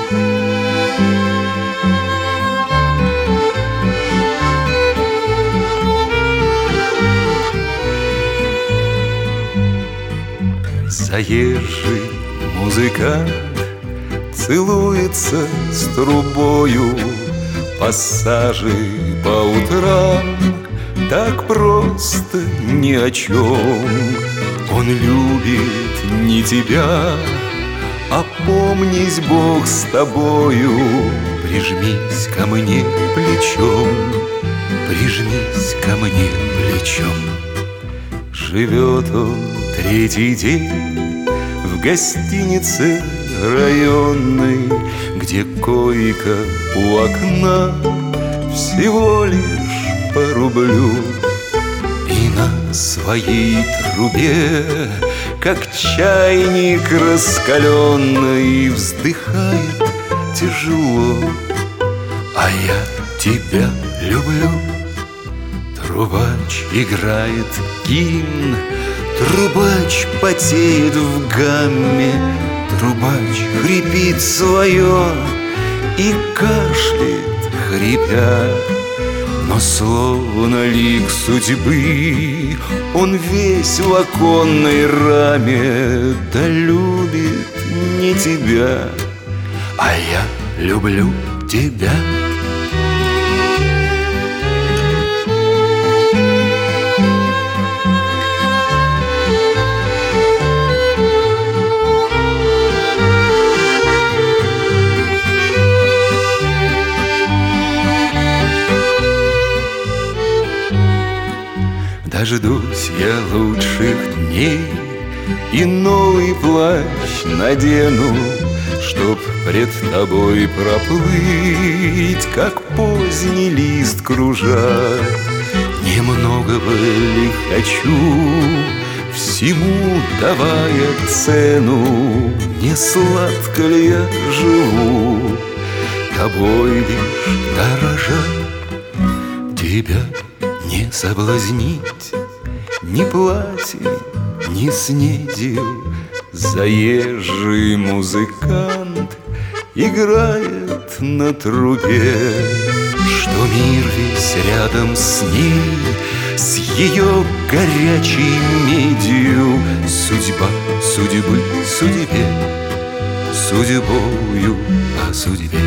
Заезжий музыкант целуется с трубою, пассажи по утрам так просто ни о чем. Он любит не тебя, опомнись, Бог с тобою. Прижмись ко мне плечом, прижмись ко мне плечом. Живет он третий день в гостинице районной, где койка у окна всего лишь по рублю. И на своей трубе, как чайник раскаленный, вздыхает тяжело: а я тебя люблю. Трубач играет гимн, трубач потеет в гамме, трубач хрипит свое и кашляет, хрипя. Но словно лик судьбы он весь в оконной раме, да любит не тебя, а я люблю тебя. Дождусь я лучших дней и новый плащ надену, чтоб пред тобой проплыть, как поздний лист кружа. Немногого ли хочу, всему давая цену, не сладко ли я живу, тобой лишь дорожа. Тебя не соблазнить ни платьем, ни снедью. Заезжий музыкант играет на трубе, что мир весь рядом с ней, с ее горячей медью. Судьба судьбы судьбе, судьбою о судьбе.